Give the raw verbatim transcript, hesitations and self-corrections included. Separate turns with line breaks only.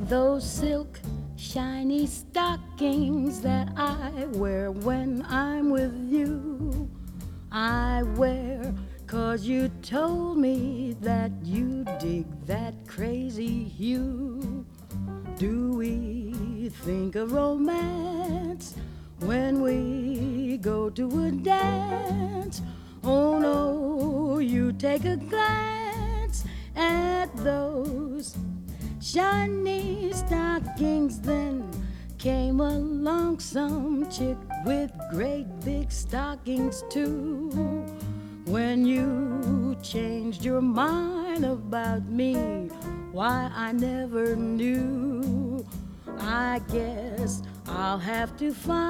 Those silk shiny stockings that I wear when I'm with you, I wear 'cause you told me that you dig that crazy hue. Do we think of romance when we go to a dance? Oh no, you take a glance at those shiny stockings. Then came along some chick with great big stockings too. When you changed your mind about me, why I never knew. I guess I'll have to find